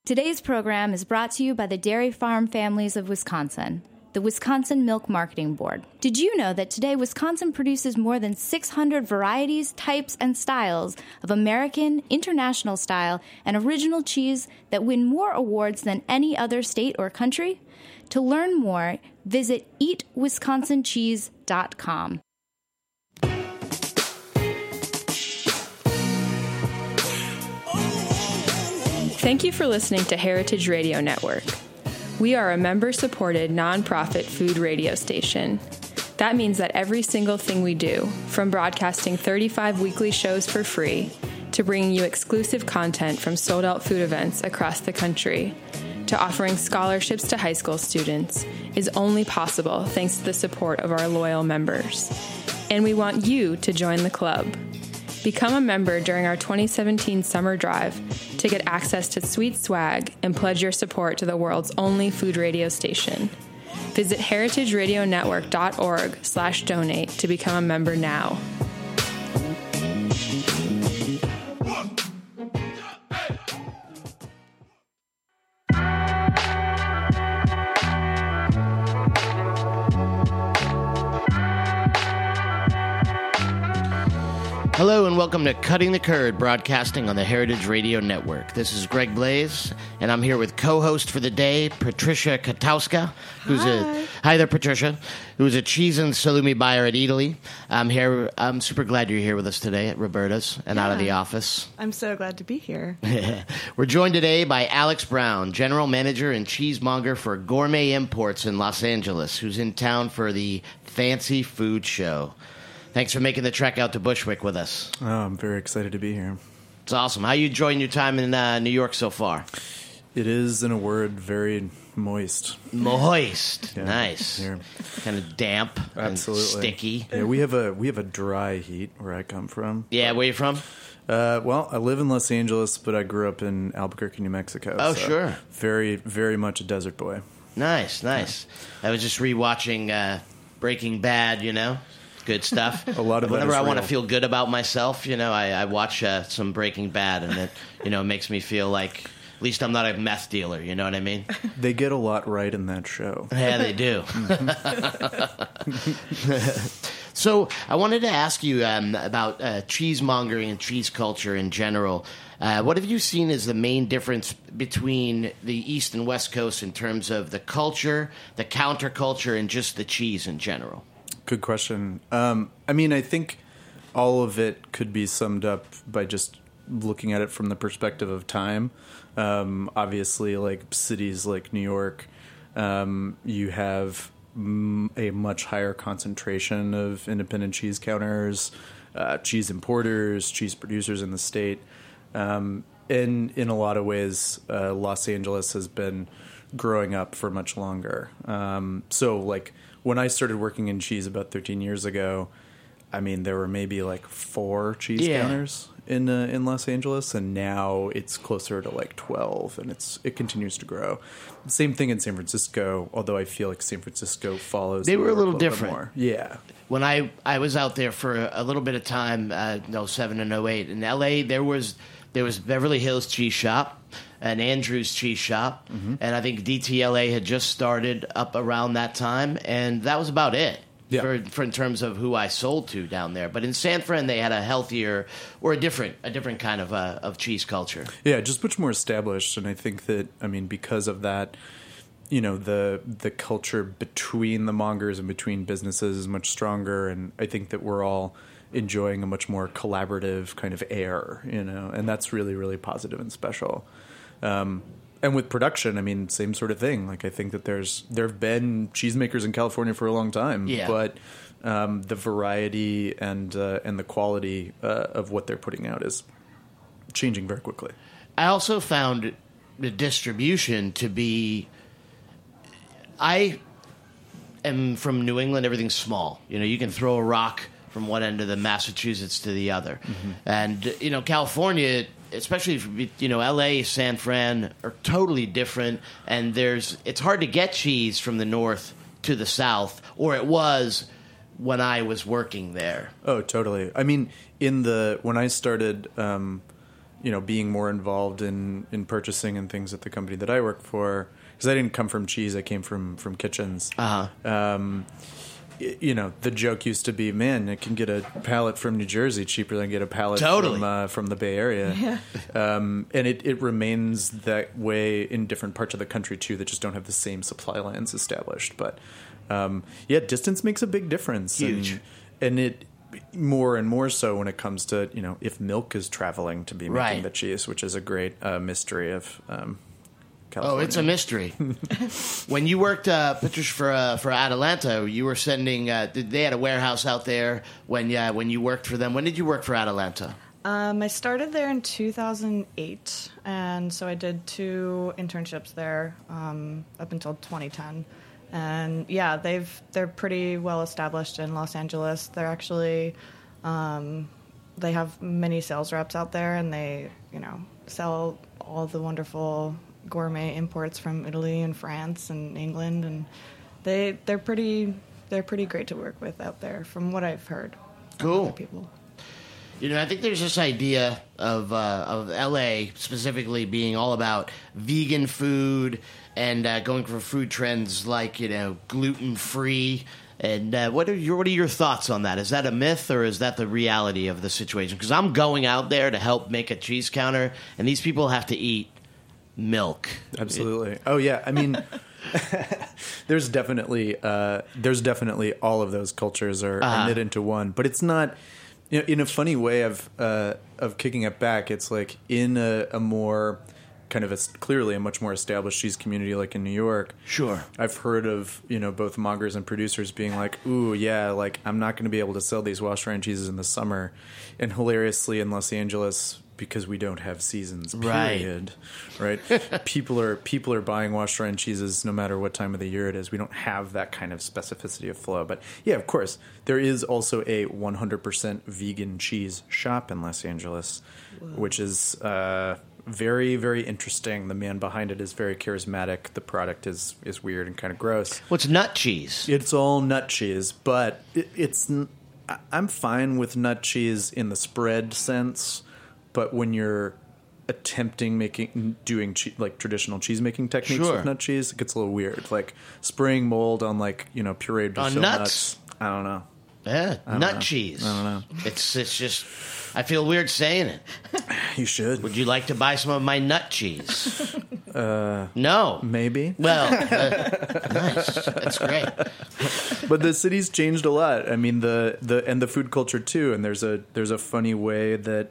Today's program is brought to you by the Dairy Farm Families of Wisconsin, the Wisconsin Milk Marketing Board. Did you know that today Wisconsin produces more than 600 varieties, types, and styles of American, international style, and original cheese that win more awards than any other state or country? To learn more, visit eatwisconsincheese.com. Thank you for listening to Heritage Radio Network. We are a member-supported, nonprofit food radio station. That means that every single thing we do, from broadcasting 35 weekly shows for free to bringing you exclusive content from sold-out food events across the country, to offering scholarships to high school students, is only possible thanks to the support of our loyal members. And we want you to join the club. Become a member during our 2017 summer drive to get access to sweet swag and pledge your support to the world's only food radio station. Visit heritageradionetwork.org/donate to become a member now. Hello and welcome to Cutting the Curd, broadcasting on the Heritage Radio Network. This is Greg Blaze, and I'm here with co-host for the day, Patricia Katowska, hi there, Patricia, who's a cheese and salumi buyer at Italy. I'm super glad you're here with us today at Roberta's and out of the office. I'm so glad to be here. We're joined today by Alex Brown, General Manager and Cheesemonger for Gourmet Imports in Los Angeles, who's in town for the Fancy Food Show. Thanks for making the trek out to Bushwick with us. Oh, I'm very excited to be here. It's awesome. How you enjoying your time in New York so far? It is, in a word, very moist. Moist. Yeah, nice. here. Kind of damp. Absolutely. And sticky. Yeah, we have a dry heat where I come from. Yeah, where you from? Well, I live in Los Angeles, but I grew up in Albuquerque, New Mexico. Oh, so sure. Very, very much a desert boy. Nice. Yeah. I was just rewatching Breaking Bad, Good stuff. A lot of that Whenever is I want to real. feel good about myself, I watch some Breaking Bad, and it, makes me feel like at least I'm not a meth dealer. You know what I mean? They get a lot right in that show. Yeah, they do. So I wanted to ask you about cheesemongering and cheese culture in general. What have you seen as the main difference between the East and West Coast in terms of the culture, the counterculture, and just the cheese in general? Good question. I think all of it could be summed up by just looking at it from the perspective of time. Obviously, like cities like New York, you have a much higher concentration of independent cheese counters, cheese importers, cheese producers in the state. And in a lot of ways, Los Angeles has been growing up for much longer. When I started working in cheese about 13 years ago, there were maybe like 4 cheese counters in Los Angeles, and now it's closer to like 12, and it continues to grow. Same thing in San Francisco, although I feel like San Francisco follows. They were a little bit different. More. Yeah. When I was out there for a little bit of time, 07 and 08, in L.A., there was Beverly Hills Cheese Shop and Andrew's Cheese Shop, and I think DTLA had just started up around that time, and that was about it for in terms of who I sold to down there. But in San Fran, they had a healthier or a different kind of cheese culture. Yeah, just much more established, and I think that because of that, the culture between the mongers and between businesses is much stronger, and I think that we're all enjoying a much more collaborative kind of air, and that's really, really positive and special. And with production, same sort of thing. Like, I think that there have been cheesemakers in California for a long time, but the variety and the quality of what they're putting out is changing very quickly. I also found the distribution to be. I am from New England. Everything's small. You can throw a rock from one end of the Massachusetts to the other, and California. Especially, L.A., San Fran are totally different, and it's hard to get cheese from the north to the south, or it was when I was working there. Oh, totally. When I started being more involved in purchasing and things at the company that I work for, because I didn't come from cheese, I came from kitchens. The joke used to be, man, I can get a pallet from New Jersey cheaper than get a pallet from the Bay Area. Yeah. And it remains that way in different parts of the country, too, that just don't have the same supply lines established. But, distance makes a big difference. Huge. And it more and more so when it comes to, if milk is traveling to be making the cheese, which is a great mystery of California. Oh, it's a mystery. When you worked, Patricia, for Atalanta, you were sending. They had a warehouse out there when you worked for them. When did you work for Atalanta? I started there in 2008, and so I did 2 internships there up until 2010. And yeah, they're pretty well established in Los Angeles. They're actually they have many sales reps out there, and they sell all the wonderful gourmet imports from Italy and France and England, and they're pretty great to work with out there, from what I've heard. Cool. From other people. I think there's this idea of LA specifically being all about vegan food and going for food trends like gluten free. And what are your thoughts on that? Is that a myth or is that the reality of the situation? Because I'm going out there to help make a cheese counter, and these people have to eat milk. Absolutely. Oh yeah. I mean, there's definitely all of those cultures are knit into one, but it's not. In a funny way of kicking it back, it's like in a more kind of clearly a much more established cheese community like in New York. Sure. I've heard of, both mongers and producers being like, ooh, yeah, like I'm not going to be able to sell these washed-rind cheeses in the summer. And hilariously in Los Angeles, because we don't have seasons, period, right? People are buying washed-rind cheeses no matter what time of the year it is. We don't have that kind of specificity of flow. But yeah, of course, there is also a 100% vegan cheese shop in Los Angeles, which is very, very interesting. The man behind it is very charismatic. The product is weird and kind of gross. What's nut cheese? It's all nut cheese, but I'm fine with nut cheese in the spread sense. But when you're attempting doing traditional cheese making techniques with nut cheese, it gets a little weird. Like spraying mold on pureed on nuts. I don't know. Yeah, nut cheese. I don't know. It's just. I feel weird saying it. You should. Would you like to buy some of my nut cheese? No. Maybe. Well, nice. That's great. But the city's changed a lot. I mean, the food culture too. And there's a funny way that,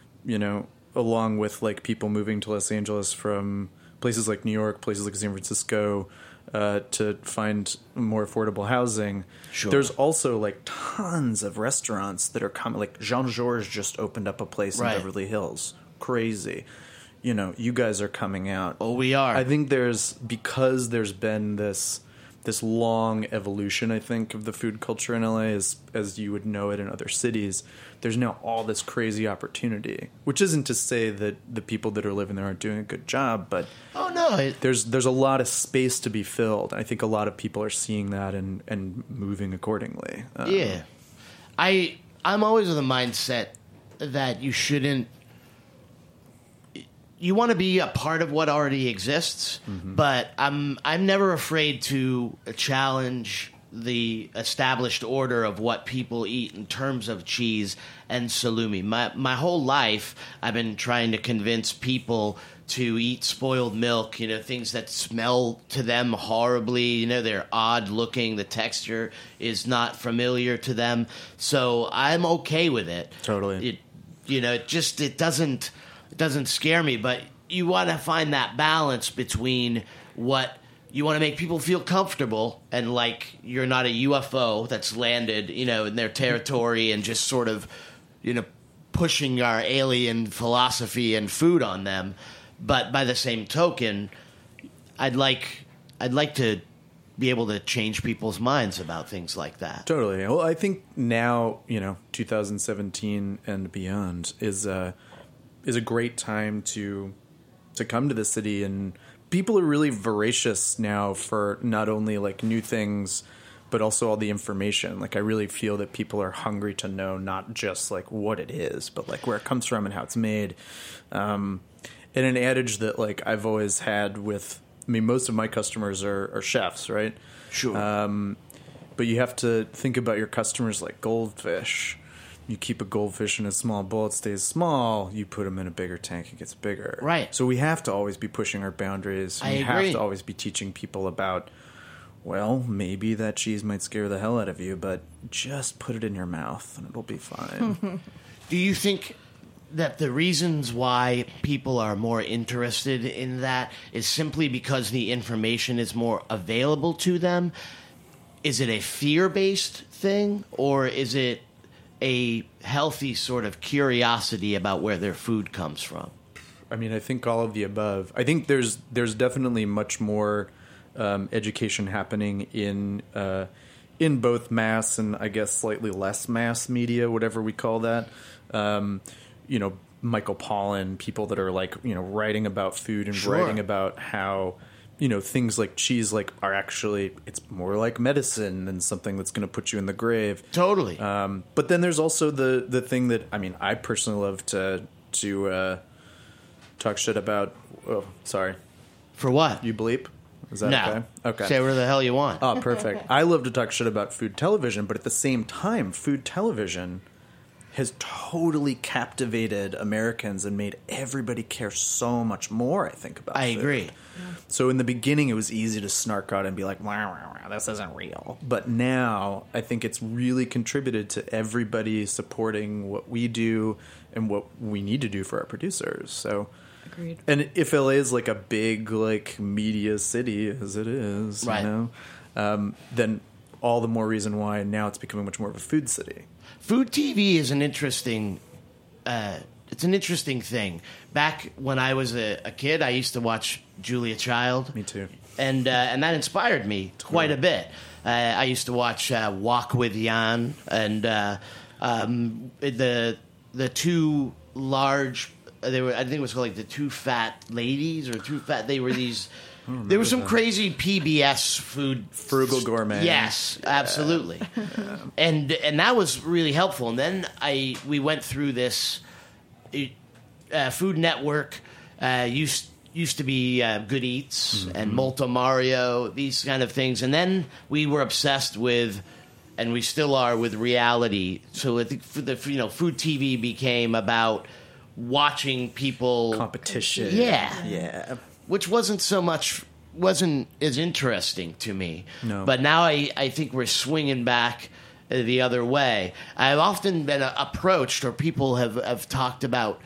along with like people moving to Los Angeles from places like New York, places like San Francisco, to find more affordable housing. Sure. There's also like tons of restaurants that are coming. Like Jean Georges just opened up a place in Beverly Hills. Crazy. You guys are coming out. Oh, we are. I think because there's been this long evolution, I think, of the food culture in LA as you would know it in other cities. There's now all this crazy opportunity, which isn't to say that the people that are living there aren't doing a good job, but there's a lot of space to be filled. I think a lot of people are seeing that and moving accordingly. Yeah. I'm always of the mindset that you shouldn't. You want to be a part of what already exists, but I'm never afraid to challenge the established order of what people eat in terms of cheese and salumi. My whole life, I've been trying to convince people to eat spoiled milk, things that smell to them horribly, they're odd looking, the texture is not familiar to them. So I'm okay with it. Totally. It doesn't scare me, but you want to find that balance between what you want to make people feel comfortable and like you're not a UFO that's landed, in their territory and just sort of, pushing our alien philosophy and food on them. But by the same token, I'd like to be able to change people's minds about things like that. Totally. Well, I think now, 2017 and beyond is a great time to come to the city, and people are really voracious now for not only like new things, but also all the information. Like, I really feel that people are hungry to know not just like what it is, but like where it comes from and how it's made. And an adage that like I've always had with, I mean, most of my customers are chefs, right? Sure. But you have to think about your customers like goldfish. You keep a goldfish in a small bowl, it stays small. You put them in a bigger tank, it gets bigger. Right. So we have to always be pushing our boundaries. I We agree. have to always be teaching people about, well, maybe that cheese might scare the hell out of you, but just put it in your mouth and it'll be fine. Do you think that the reasons why people are more interested in that is simply because the information is more available to them? Is it a fear-based thing, or is it a healthy sort of curiosity about where their food comes from? I mean, I think all of the above. I think there's definitely much more education happening in both mass and I guess slightly less mass media, whatever we call that. You know, Michael Pollan, people that are like, you know, writing about food and Sure. writing about how, you know, things like cheese like are actually, it's more like medicine than something that's going to put you in the grave. Totally. But then there's also the thing that, I mean, I personally love to talk shit about. Oh, sorry. For what? You bleep? Is that No. okay? Okay. Say whatever the hell you want. Oh, perfect. I love to talk shit about food television, but at the same time, food television has totally captivated Americans and made everybody care so much more, I think, about I food. agree. So in the beginning, it was easy to snark out and be like, "Wah, wah, wah, this isn't real." But now, I think it's really contributed to everybody supporting what we do and what we need to do for our producers. So, Agreed. and if LA is like a big like media city as it is, Right. you know, then all the more reason why now it's becoming much more of a food city. Food TV is an interesting. It's an interesting thing. Back when I was a kid, I used to watch Julia Child. Me too. And that inspired me quite a bit. I used to watch Walk with Jan and the two large. They were, I think it was called like the Two Fat Ladies or Two Fat. They were these. There was some crazy PBS food. Frugal Gourmet. Yes, absolutely. And that was really helpful. And then we went through this Food Network. Used to be Good Eats and Molto Mario, these kind of things. And then we were obsessed with, and we still are, with reality. So I think food TV became about watching people Competition. Yeah. Which wasn't as interesting to me. No. But now I think we're swinging back the other way. I've often been approached, or people have talked about,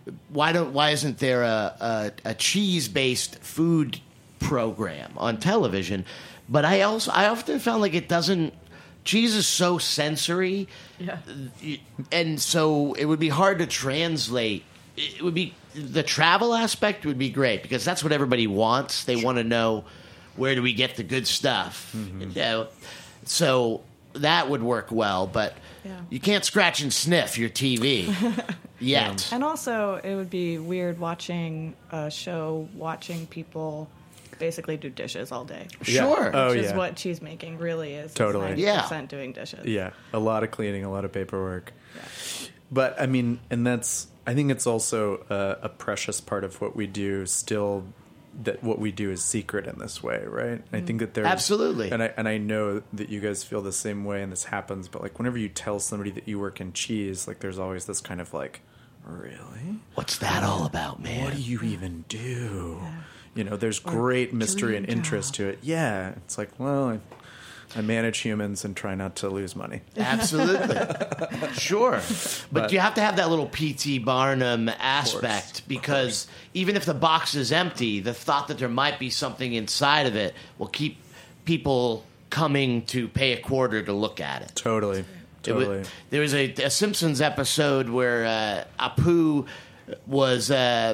why isn't there a cheese-based food program on television? But I often found like it doesn't. Cheese is so sensory, Yeah. and so it would be hard to translate. It would be, the travel aspect would be great because that's what everybody wants. They want to know, where do we get the good stuff? You know? So that would work well, but Yeah. you can't scratch and sniff your TV yet. And also, it would be weird watching a show, watching people basically do dishes all day. Sure. Oh, Which is yeah. what cheese making really is. Totally. It's 90% Yeah. doing dishes. Yeah, a lot of cleaning, a lot of paperwork. But I mean, and I think it's also a precious part of what we do still, that what we do is secret in this way, right? I think that there's Absolutely. and I know that you guys feel the same way, and this happens. But like, whenever you tell somebody that you work in cheese, like, there's always this kind of like, really? What's that all about, man? What do you even do? You know, there's great mystery and dream interest job. to it. Yeah, it's like, well, I manage humans and try not to lose money. Absolutely. Sure. But you have to have that little P.T. Barnum aspect, because even if the box is empty, the thought that there might be something inside of it will keep people coming to pay a quarter to look at it. Totally. There was a Simpsons episode where Apu was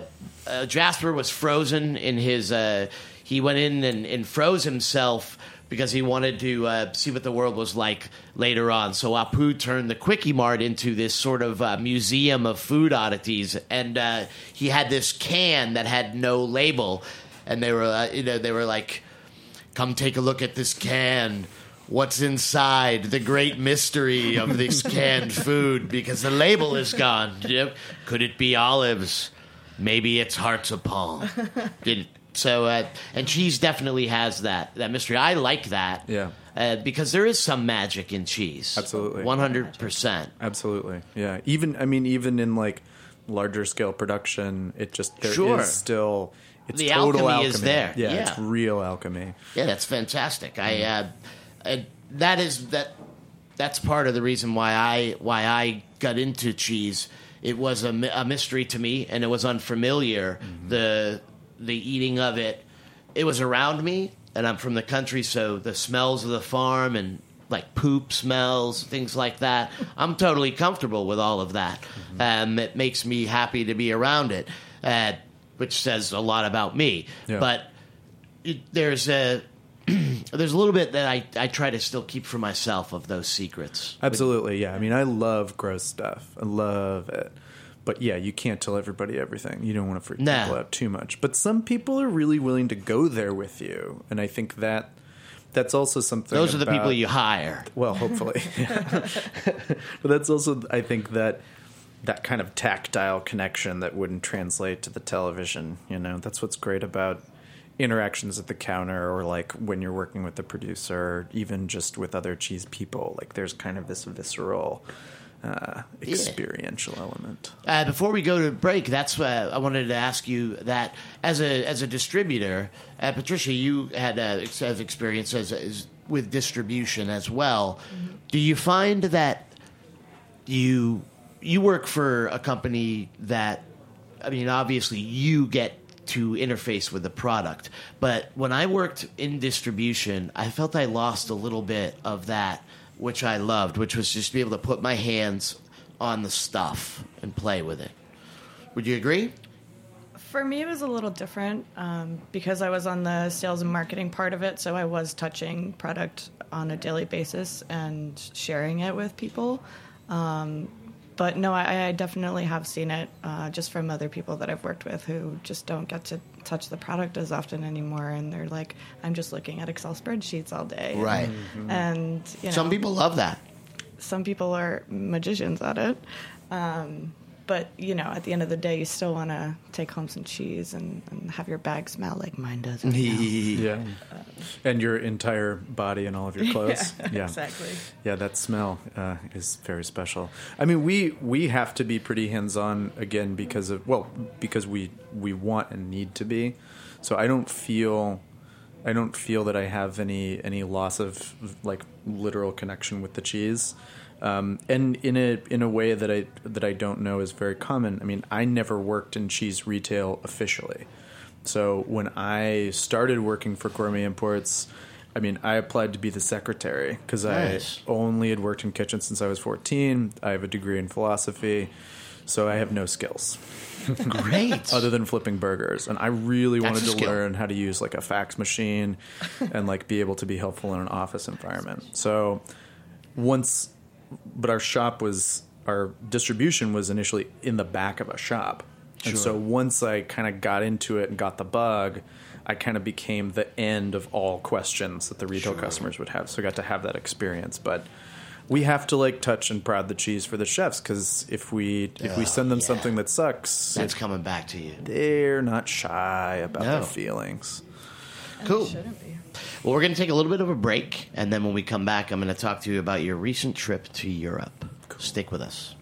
Jasper was frozen in his. He went in and froze himself because he wanted to see what the world was like later on. So Apu turned the Quickie Mart into this sort of museum of food oddities, and he had this can that had no label, and they were like, "Come take a look at this can. what's inside, the great mystery of this canned food, because the label is gone. Yep. Could it be olives? Maybe it's hearts of palm. So, and cheese definitely has that mystery. I like that. Yeah. Because there is some magic in cheese. Absolutely. 100%. Absolutely. Yeah. Even in like larger scale production, there is still, it's the total alchemy is there. Yeah, it's real alchemy. Yeah, that's fantastic. That's part of the reason why I got into cheese. It was a mystery to me, and it was unfamiliar. Mm-hmm. The eating of it, it was around me, and I'm from the country, so the smells of the farm and like poop smells, things like that, I'm totally comfortable with all of that. Mm-hmm. It makes me happy to be around it, which says a lot about me. Yeah. But there's a little bit that I try to still keep for myself of those secrets. Absolutely, yeah. I mean, I love gross stuff. I love it. But yeah, you can't tell everybody everything. You don't want to freak people out too much. But some people are really willing to go there with you. And I think that's also something. Those are the people you hire. Well, hopefully. Yeah. But that's also, I think, that kind of tactile connection that wouldn't translate to the television. You know, that's what's great about interactions at the counter, or like when you're working with the producer, or even just with other cheese people. Like there's kind of this visceral experiential element. Before we go to break, that's I wanted to ask you that as a distributor, Patricia, you had experience as with distribution as well. Mm-hmm. Do you find that you work for a company that, I mean, obviously you get to interface with the product, but when I worked in distribution, I felt I lost a little bit of that, which I loved, which was just to be able to put my hands on the stuff and play with it. Would you agree? For me, it was a little different because I was on the sales and marketing part of it, so I was touching product on a daily basis and sharing it with people. But no, I definitely have seen it just from other people that I've worked with who just don't get to touch the product as often anymore, and they're like, I'm just looking at Excel spreadsheets all day. Right. And some people love that. Some people are magicians at it. But, you know, at the end of the day, you still want to take home some cheese and have your bag smell like mine does. Yeah. And your entire body and all of your clothes. Yeah, exactly. Yeah, that smell is very special. I mean, we have to be pretty hands-on, again, because we want and need to be. So I don't feel that I have any loss of, like, literal connection with the cheese. And in a way that I don't know is very common. I mean, I never worked in cheese retail officially. So when I started working for Gourmet Imports, I mean, I applied to be the secretary because nice. I only had worked in kitchens since I was 14. I have a degree in philosophy, so I have no skills. Great. Other than flipping burgers. And I really wanted to learn how to use like a fax machine and like be able to be helpful in an office environment. So but our distribution was initially in the back of a shop. Sure. And so once I kind of got into it and got the bug, I kind of became the end of all questions that the retail customers would have. So I got to have that experience. But we have to like touch and prod the cheese for the chefs, because if we send them something that sucks, that's coming back to you. They're not shy about their feelings. Cool. Shouldn't be. Well, we're going to take a little bit of a break, and then when we come back, I'm going to talk to you about your recent trip to Europe. Cool. Stick with us.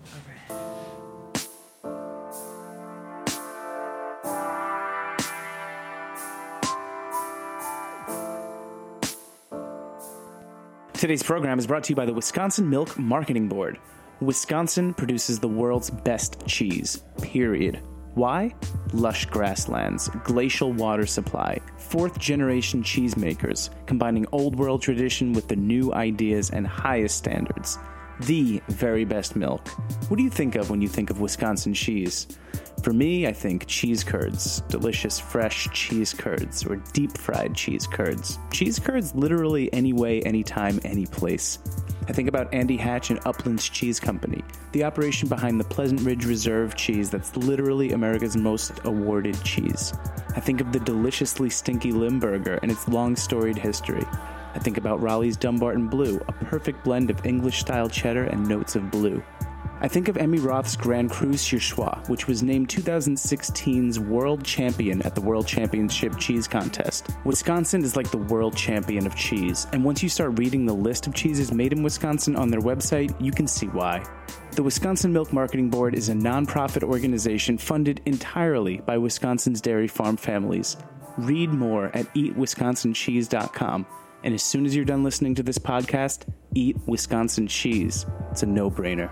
Today's program is brought to you by the Wisconsin Milk Marketing Board. Wisconsin produces the world's best cheese, period. Why? Lush grasslands, glacial water supply, fourth-generation cheesemakers, combining old-world tradition with the new ideas and highest standards. The very best milk. What do you think of when you think of Wisconsin cheese? For me, I think cheese curds, delicious fresh cheese curds, or deep-fried cheese curds. Cheese curds literally any way, anytime, any place. I think about Andy Hatch and Upland's Cheese Company, the operation behind the Pleasant Ridge Reserve cheese that's literally America's most awarded cheese. I think of the deliciously stinky Limburger and its long storied history. I think about Raleigh's Dumbarton Blue, a perfect blend of English-style cheddar and notes of blue. I think of Emmy Roth's Grand Cru Surchoix, which was named 2016's World Champion at the World Championship Cheese Contest. Wisconsin is like the world champion of cheese, and once you start reading the list of cheeses made in Wisconsin on their website, you can see why. The Wisconsin Milk Marketing Board is a nonprofit organization funded entirely by Wisconsin's dairy farm families. Read more at eatwisconsincheese.com. And as soon as you're done listening to this podcast, eat Wisconsin cheese. It's a no-brainer.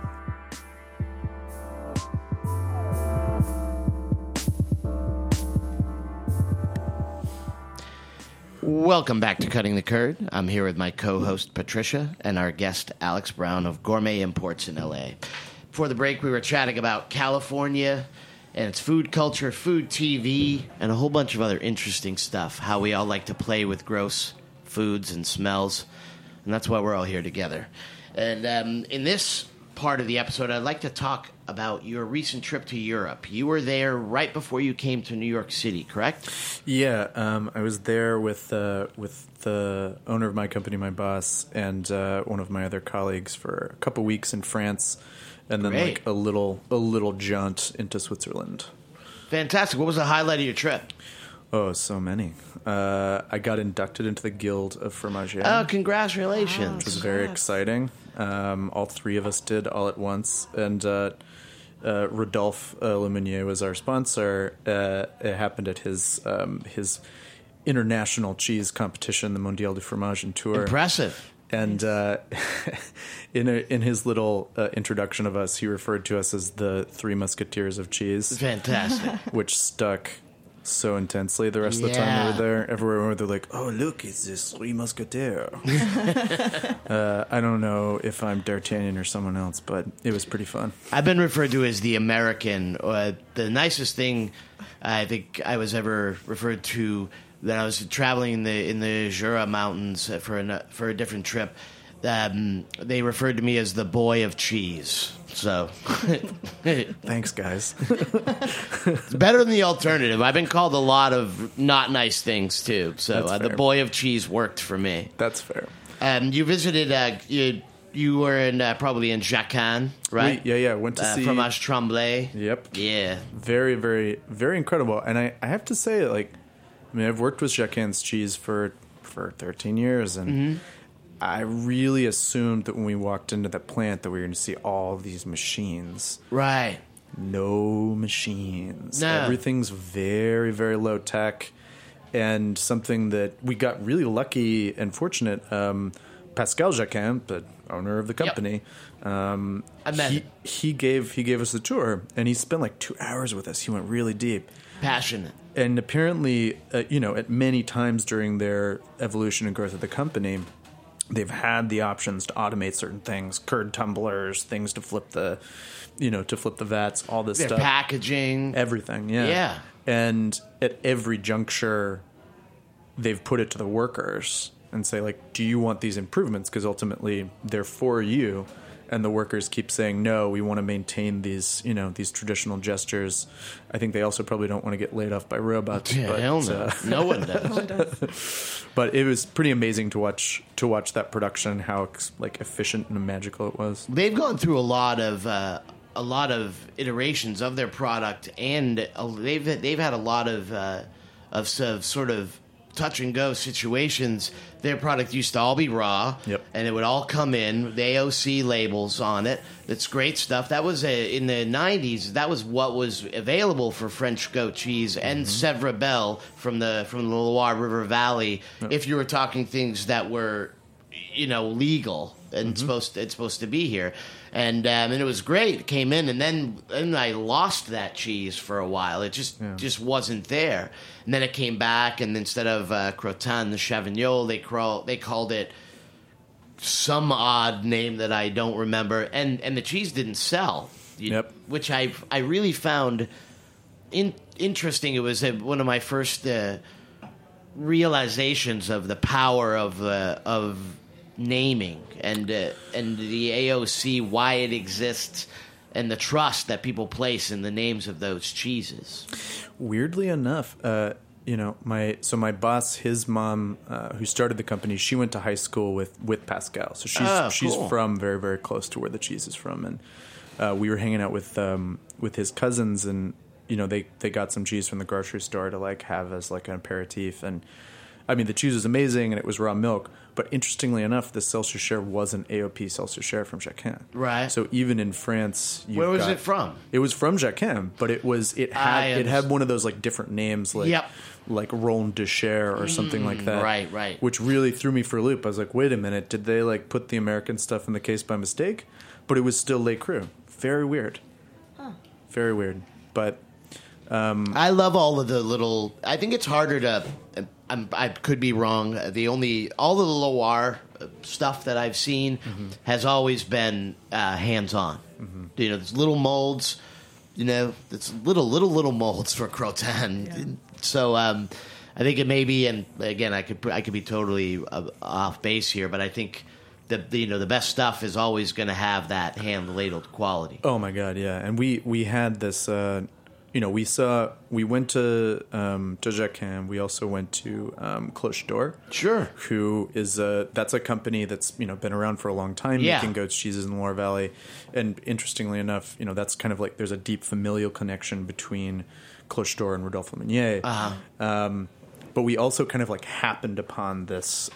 Welcome back to Cutting the Curd. I'm here with my co-host Patricia and our guest Alex Brown of Gourmet Imports in LA. Before the break, we were chatting about California and its food culture, food TV, and a whole bunch of other interesting stuff. How we all like to play with gross foods and smells, and that's why we're all here together. And in this part of the episode, I'd like to talk about your recent trip to Europe. You were there right before you came to New York City, correct? Yeah, I was there with the owner of my company, my boss, and one of my other colleagues for a couple weeks in France, and then Great. like a little jaunt into Switzerland. Fantastic. What was the highlight of your trip? Oh, so many. I got inducted into the Guild of Fromagier. Oh, congratulations. Which was very exciting. All three of us did all at once. And Rodolphe Lemonnier was our sponsor. It happened at his international cheese competition, the Mondial du Fromage and Tour. Impressive. And in his little introduction of us, he referred to us as the Three Musketeers of Cheese. Fantastic. Which stuck so intensely the rest of the time we were there. Everywhere they're like, "Oh, look, it's this Three Musketeers." I don't know if I'm D'Artagnan or someone else, but it was pretty fun. I've been referred to as the American. The nicest thing I think I was ever referred to, that I was traveling in the Jura Mountains for a different trip. They referred to me as the boy of cheese. So, thanks, guys. It's better than the alternative. I've been called a lot of not nice things too. So the boy of cheese worked for me. That's fair. You visited. You were probably in Jacquin, right? Yeah. Went to see Fromage Tremblay. Yep. Yeah. Very, very, very incredible. And I have to say, I've worked with Jacquin's cheese for 13 years, and I really assumed that when we walked into the plant that we were going to see all these machines. Right. No machines. No. Everything's very, very low tech, and something that we got really lucky and fortunate. Pascal Jacquin, the owner of the company, I met him. He gave us the tour, and he spent like 2 hours with us. He went really deep. Passionate. And apparently, at many times during their evolution and growth of the company, they've had the options to automate certain things, curd tumblers, things to flip the vats, all this Their stuff. packaging. Everything, yeah. Yeah. And at every juncture, they've put it to the workers and say, like, do you want these improvements? Because ultimately, they're for you. And the workers keep saying, no, we want to maintain these traditional gestures. I think they also probably don't want to get laid off by robots. Yeah, but, hell no. No one does. But it was pretty amazing to watch that production, how efficient and magical it was. They've gone through a lot of iterations of their product, and they've had a lot of sort of touch and go situations. Their product used to all be raw, and it would all come in the AOC labels on it. That's great stuff. That was in the 90s. That was what was available for French goat cheese and Sèvres Belle from the Loire River Valley. If you were talking things that were, legal and it's supposed to be here. And it was great. It came in, and then I lost that cheese for a while. It just wasn't there. And then it came back, and instead of Crottin de Chavignol, they called it some odd name that I don't remember. And the cheese didn't sell, which I really found interesting. It was one of my first realizations of the power of naming and the AOC, why it exists, and the trust that people place in the names of those cheeses. Weirdly enough, my boss, his mom, who started the company, she went to high school with Pascal, so she's cool. from very, very close to where the cheese is from, and we were hanging out with his cousins, and they got some cheese from the grocery store to like have as like an aperitif, and I mean the cheese was amazing and it was raw milk, but interestingly enough, the Seltzer was an AOP Seltzer from Jacquin. Right. So even in France, where was it from? It was from Jacquin, but it had one of those like different names, like like Roland de Cher or something like that. Right. Which really threw me for a loop. I was like, wait a minute, did they like put the American stuff in the case by mistake? But it was still Le Cru. Very weird. Very weird. But I love all of the little. I think it's harder to. I could be wrong. All of the Loire stuff that I've seen has always been hands-on. There's little molds. It's little molds for Croton. Yeah. So I think it may be, and again, I could be totally off base here, but I think the best stuff is always going to have that hand ladled quality. Oh my God, yeah. And we had this. We went to Jacquin. We also went to Cloche d'Or. Sure. Who is that's a company that's been around for a long time, making goat's cheeses in the Loire Valley. And interestingly enough, that's kind of like there's a deep familial connection between Cloche d'Or and Rodolphe Meunier. But we also kind of like happened upon this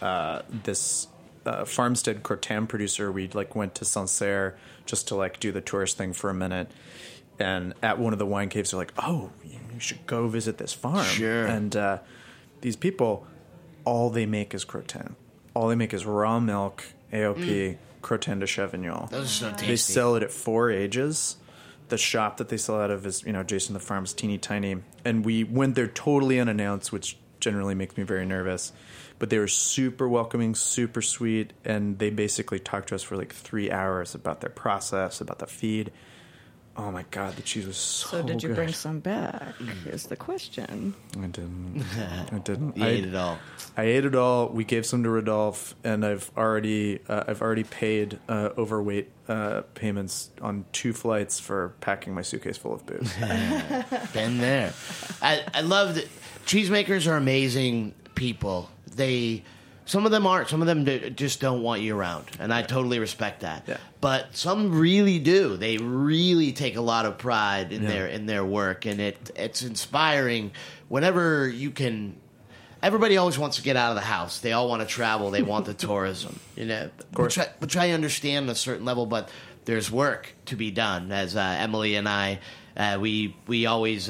farmstead Croton producer. We like went to Sancerre just to like do the tourist thing for a minute. And at one of the wine caves, they're like, "Oh, you should go visit this farm." Sure. And these people, all they make is Croton. All they make is raw milk, AOP, Croton de Chevignon. Those are so tasty. They sell it at 4 ages. The shop that they sell out of is, Jason the Farm's teeny tiny. And we went there totally unannounced, which generally makes me very nervous. But they were super welcoming, super sweet, and they basically talked to us for like 3 hours about their process, about the feed. Oh my God, the cheese was so good. So did you bring some back? Is the question. I didn't. You ate it all. I ate it all. We gave some to Rodolphe, and I've already paid overweight payments on 2 flights for packing my suitcase full of booze. Been there. I love that. Cheesemakers are amazing people. Some of them aren't. Some of them just don't want you around, and I totally respect that. Yeah. But some really do. They really take a lot of pride in their work, and it's inspiring. Whenever you can, everybody always wants to get out of the house. They all want to travel. They want the tourism, Of course. Which I understand on a certain level, but there's work to be done. As Emily and I, we always.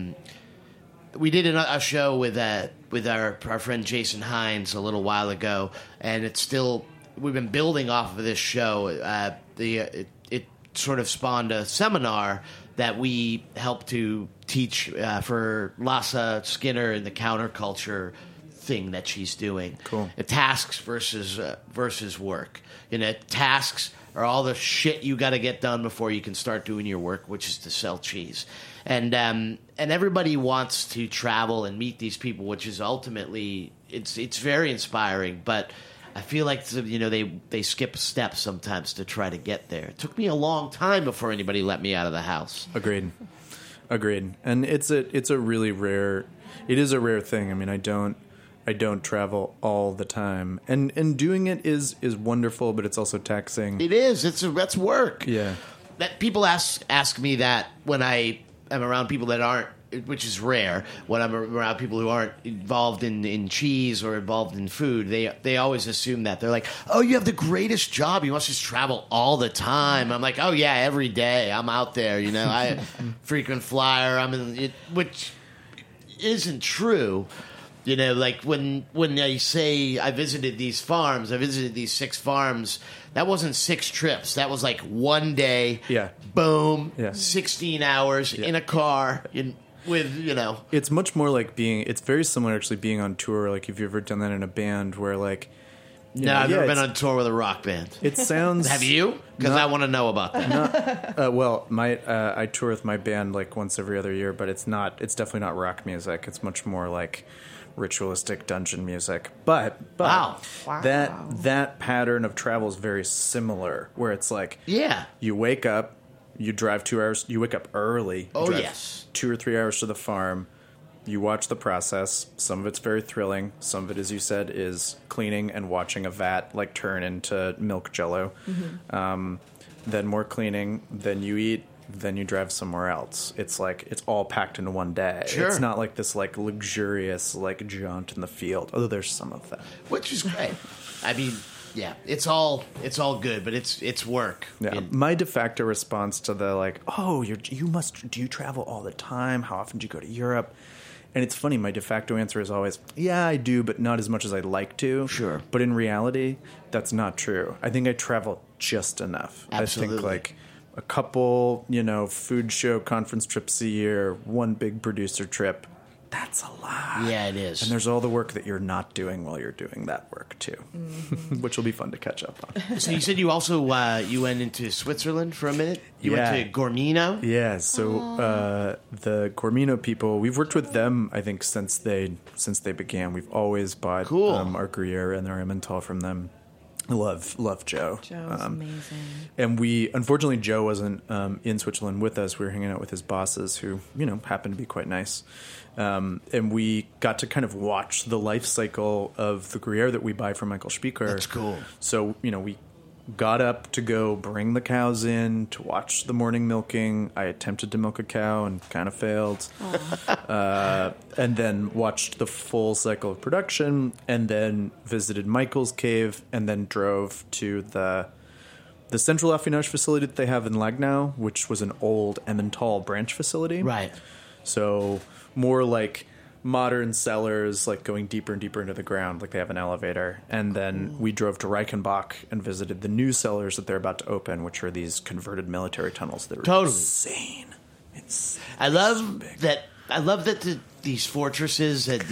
We did a show with our friend Jason Hines a little while ago, and we've been building off of this show. It sort of spawned a seminar that we helped to teach for Lassa Skinner and the counterculture thing that she's doing. Cool. Tasks versus work. Tasks are all the shit you got to get done before you can start doing your work, which is to sell cheese. And everybody wants to travel and meet these people, which is ultimately it's very inspiring. But I feel like they skip steps sometimes to try to get there. It took me a long time before anybody let me out of the house. Agreed. And it's a really rare. It is a rare thing. I mean, I don't travel all the time, and doing it is wonderful, but it's also taxing. It is. That's work. Yeah. That people ask me that when I am around people that aren't, which is rare. When I'm around people who aren't involved in cheese or involved in food, they always assume that. They're like, "Oh, you have the greatest job. You must just travel all the time." I'm like, "Oh yeah, every day I'm out there. I frequent flyer. I'm in it," which isn't true. Like when I say I visited these farms, I visited these 6 farms. That wasn't 6 trips. That was like one day. Yeah. Boom. Yeah. 16 hours in a car with. It's much more like it's very similar actually being on tour. Like if you've ever done that in a band where like. I've never been on tour with a rock band. It sounds. Have you? Because I want to know about that. Well, I tour with my band like once every other year, but it's definitely not rock music. It's much more like ritualistic dungeon music. But wow. that pattern of travel is very similar, where it's like you wake up, you drive 2 hours, you wake up early, you drive 2 or 3 hours to the farm, you watch the process. Some of it's very thrilling. Some of it, as you said, is cleaning and watching a vat like turn into milk jello. Then more cleaning, then you eat, then you drive somewhere else. It's like it's all packed into one day. Sure. It's not like this like luxurious like jaunt in the field, although there's some of that. Which is great. I mean, yeah, it's all good, but it's work. Yeah, my de facto response to the like, oh, do you travel all the time? How often do you go to Europe? And it's funny, my de facto answer is always, yeah, I do, but not as much as I'd like to. Sure. But in reality, that's not true. I think I travel just enough. Absolutely. I think like a couple, food show conference trips a year, one big producer trip. That's a lot. Yeah, it is. And there's all the work that you're not doing while you're doing that work, too, which will be fun to catch up on. So you said you also you went into Switzerland for a minute? You went to Gormino? Yeah, so the Gormino people, we've worked with them, I think, since they began. We've always bought our Gruyere and our Emmental from them. I love Joe. Joe's amazing. And unfortunately, Joe wasn't in Switzerland with us. We were hanging out with his bosses who, happened to be quite nice. And we got to kind of watch the life cycle of the Gruyere that we buy from Michael Spieker. That's cool. So, we got up to go bring the cows in to watch the morning milking. I attempted to milk a cow and kind of failed. And then watched the full cycle of production, and then visited Michael's cave, and then drove to the central affinage facility that they have in Lagnau, which was an old Emmental branch facility. Right. So more like modern cellars, like going deeper and deeper into the ground, like they have an elevator. And then we drove to Reichenbach and visited the new cellars that they're about to open, which are these converted military tunnels that are insane. I love that. I love that these fortresses, that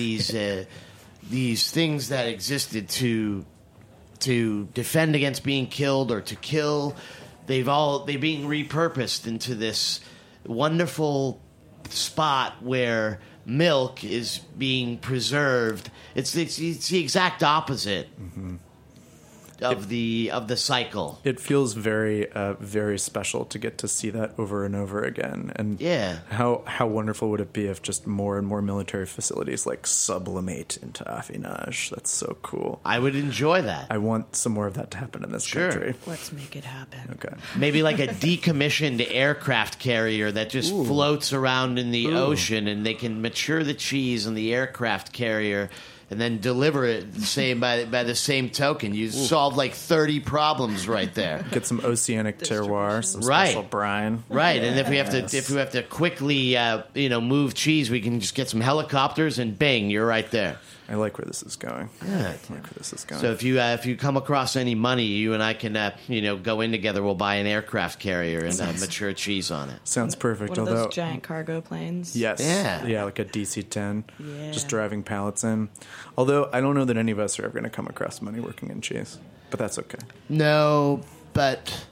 these things that existed to defend against being killed or to kill, they're being repurposed into this wonderful spot where milk is being preserved. It's the exact opposite of the cycle. It feels very very special to get to see that over and over again. And how wonderful would it be if just more and more military facilities like sublimate into affinage? That's so cool. I would enjoy that. I want some more of that to happen in this country. Let's make it happen. Okay. Maybe like a decommissioned aircraft carrier that just floats around in the ocean, and they can mature the cheese on the aircraft carrier and then deliver it by the same token. You solve like 30 problems right there. Get some oceanic terroir, some special brine. Right, and if we have to quickly move cheese, we can just get some helicopters and bang, you're right there. I like where this is going. Good. I like where this is going. So if you come across any money, you and I can go in together. We'll buy an aircraft carrier and mature cheese on it. Sounds perfect. One of those giant cargo planes. Yes. Yeah, like a DC-10. Yeah. Just driving pallets in. Although I don't know that any of us are ever going to come across money working in cheese, but that's okay. No, but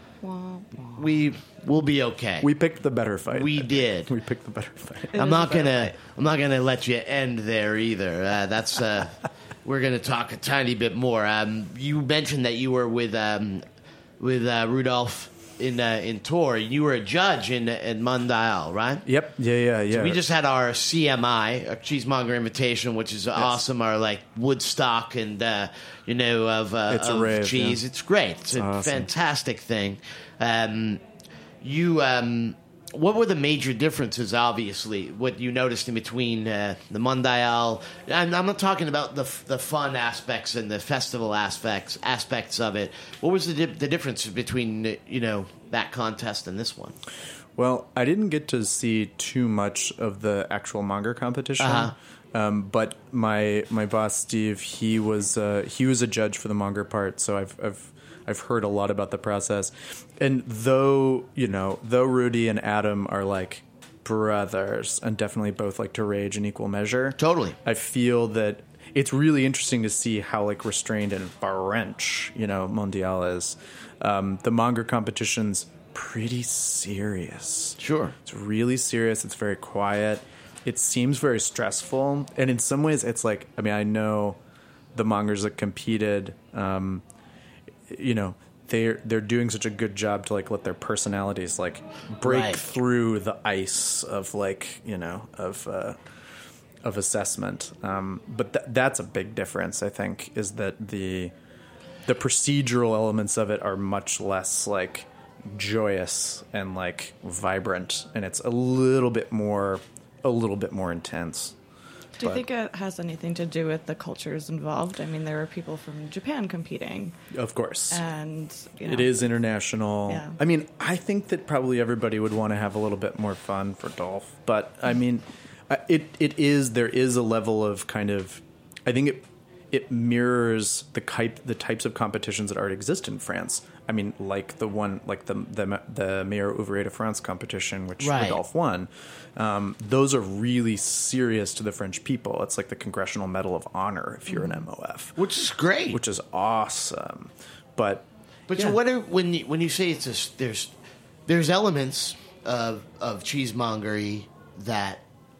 we'll be okay. We picked the better fight. We did. We picked the better fight. I'm not gonna let you end there either. We're gonna talk a tiny bit more. You mentioned that you were with Rudolf in Tours. You were a judge in Mondial, right? Yep. Yeah. So we just had our CMI, our Cheesemonger Invitation, which is awesome. Our like Woodstock and of cheese. Yeah. It's great. It's a fantastic thing. What were the major differences, obviously, what you noticed in between the Mondial? I'm not talking about the fun aspects and the festival aspects of it. What was the difference between, that contest and this one? Well, I didn't get to see too much of the actual monger competition. But my boss, Steve, he was a judge for the monger part, so I've heard a lot about the process. And though Rudy and Adam are like brothers and definitely both like to rage in equal measure. Totally. I feel that it's really interesting to see how like restrained and French, Mondial is. The monger competition's pretty serious. Sure. It's really serious. It's very quiet. It seems very stressful. And in some ways it's like, I know the mongers that competed, they're doing such a good job to like let their personalities like break through the ice of like of assessment. But that's a big difference, I think, is that the procedural elements of it are much less like joyous and like vibrant, and it's a little bit more intense. Do you think it has anything to do with the cultures involved? I mean, there are people from Japan competing. Of course. And, it is international. Yeah. I mean, I think that probably everybody would want to have a little bit more fun for Dolph. But, I mean, there is a level of kind of, I think it mirrors the types of competitions that already exist in France. I mean, like the Meilleur Ouvrier de France competition, which Rodolphe won. Those are really serious to the French people. It's like the Congressional Medal of Honor if you're an MOF, which is great, which is awesome. But so what are when you say it's there's elements of cheesemongery that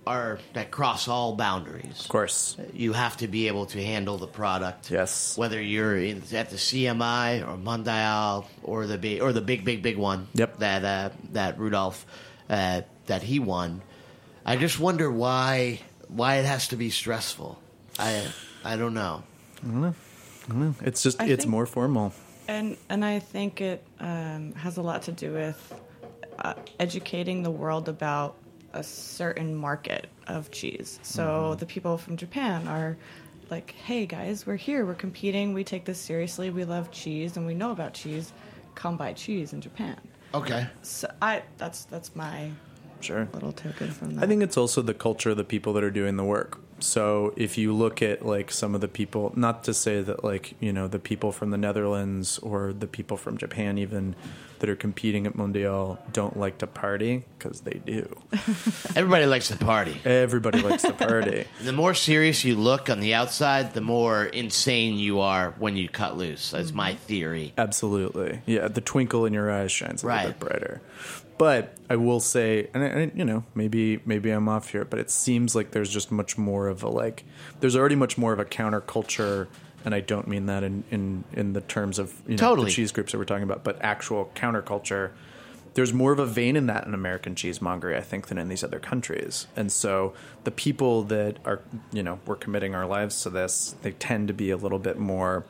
cross all boundaries. Of course. You have to be able to handle the product. Yes. Whether you're at the CMI or Mondial or the big one. Yep. That Rudolph that he won. I just wonder why it has to be stressful. I don't know. I don't know. It's just it's more formal. And I think it has a lot to do with educating the world about a certain market of cheese. So the people from Japan are like, hey guys, we're here, we're competing, we take this seriously, we love cheese and we know about cheese, come buy cheese in Japan. Okay. So that's my little token from that. I think it's also the culture of the people that are doing the work. So if you look at like some of the people, not to say that like, you know, the people from the Netherlands or the people from Japan even that are competing at Mondial don't like to party, because they do. Everybody likes to party. Everybody likes to party. The more serious you look on the outside, the more insane you are when you cut loose. That's my theory. Absolutely. Yeah, the twinkle in your eyes shines a little bit brighter. But I will say, and you know, maybe I'm off here, but it seems like there's just much more of a there's already much more of a counterculture, and I don't mean that in the terms of the cheese groups that we're talking about, but actual counterculture. There's more of a vein in that in American cheesemongery, I think, than in these other countries. And so the people that are, we're committing our lives to this, they tend to be a little bit more,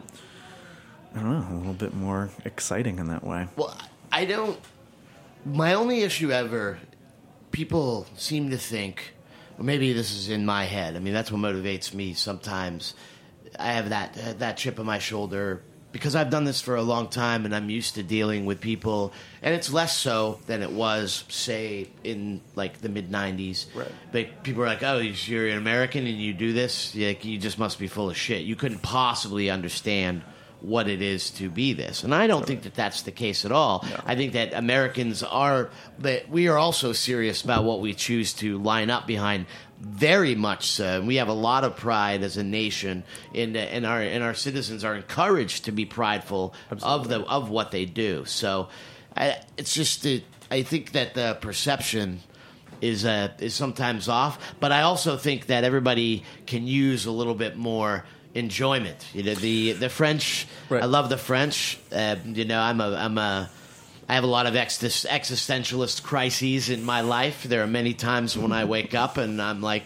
a little bit more exciting in that way. Well, my only issue ever, people seem to think, or maybe this is in my head. I mean, that's what motivates me sometimes. I have that chip on my shoulder because I've done this for a long time and I'm used to dealing with people. And it's less so than it was, say, in like the mid-'90s. Right. But people are like, oh, you're an American and you do this? You just must be full of shit. You couldn't possibly understand what it is to be this. And I don't think that that's the case at all. No. I think that Americans we are also serious about what we choose to line up behind, very much so. We have a lot of pride as a nation, and our citizens are encouraged to be prideful of what they do. So it's just I think that the perception is sometimes off, but I also think that everybody can use a little bit more enjoyment. The French. Right. I love the French. I have a lot of existentialist crises in my life. There are many times when I wake up and I'm like,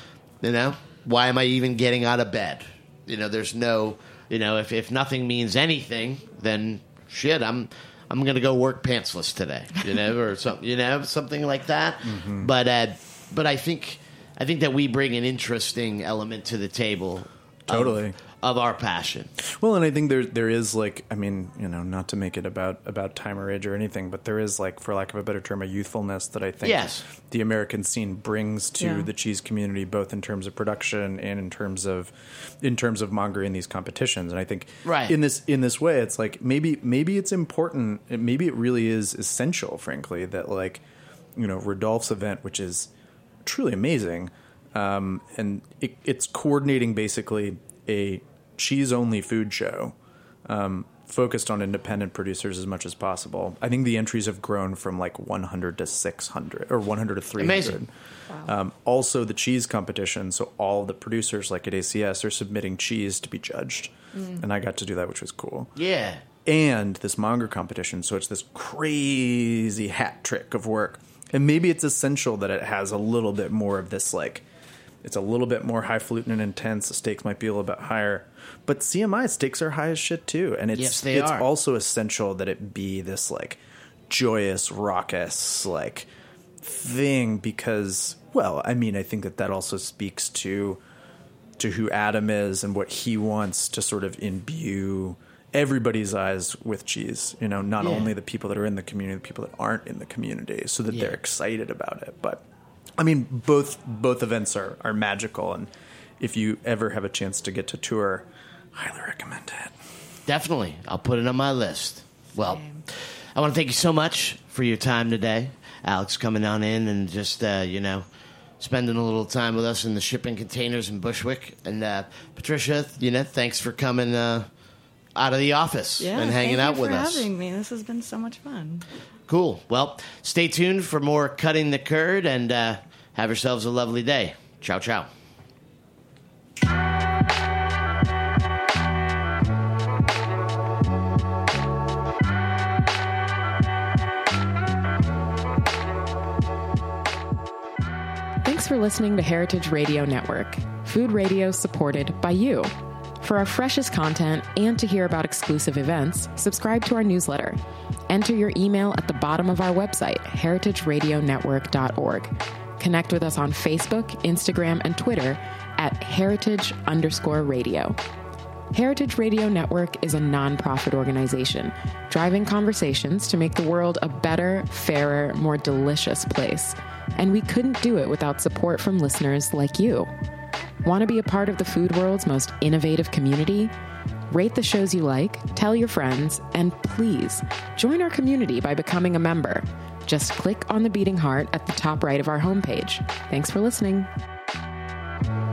why am I even getting out of bed? There's no, if nothing means anything, then shit, I'm going to go work pantsless today, or something, something like that. Mm-hmm. But I think that we bring an interesting element to the table. Totally. Of our passion. Well, and I think there is not to make it about time or age or anything, but there is for lack of a better term, a youthfulness that I think the American scene brings to the cheese community, both in terms of production and in terms of mongery in these competitions. And I think in this way, it's like maybe it's important, maybe it really is essential, frankly, that Rodolphe's event, which is truly amazing. And it's coordinating basically a cheese-only food show focused on independent producers as much as possible. I think the entries have grown from 100 to 600 or 100 to 300. Amazing. Wow. Also, the cheese competition, so all the producers at ACS are submitting cheese to be judged. And I got to do that, which was cool. Yeah. And this monger competition, so it's this crazy hat trick of work. And maybe it's essential that it has a little bit more of this It's a little bit more highfalutin and intense. The stakes might be a little bit higher. But CMI stakes are high as shit too. And it's also essential that it be this like joyous, raucous like thing because, well, I mean, I think that also speaks to who Adam is and what he wants to sort of imbue everybody's eyes with cheese, you know, not only the people that are in the community, the people that aren't in the community, so that they're excited about it. But I mean, both events are magical, and if you ever have a chance to get to tour, highly recommend it. Definitely. I'll put it on my list. Well, I want to thank you so much for your time today, Alex, coming on in and just, spending a little time with us in the shipping containers in Bushwick. And Patricia, thanks for coming out of the office and hanging out with us. Thank you for having me. This has been so much fun. Cool. Well, stay tuned for more Cutting the Curd, and have yourselves a lovely day. Ciao, ciao. Thanks for listening to Heritage Radio Network, food radio supported by you. For our freshest content and to hear about exclusive events, subscribe to our newsletter. Enter your email at the bottom of our website, heritageradionetwork.org. Connect with us on Facebook, Instagram, and Twitter at heritage_radio. Heritage Radio Network is a nonprofit organization driving conversations to make the world a better, fairer, more delicious place. And we couldn't do it without support from listeners like you. Want to be a part of the food world's most innovative community? Rate the shows you like, tell your friends, and please join our community by becoming a member. Just click on the beating heart at the top right of our homepage. Thanks for listening.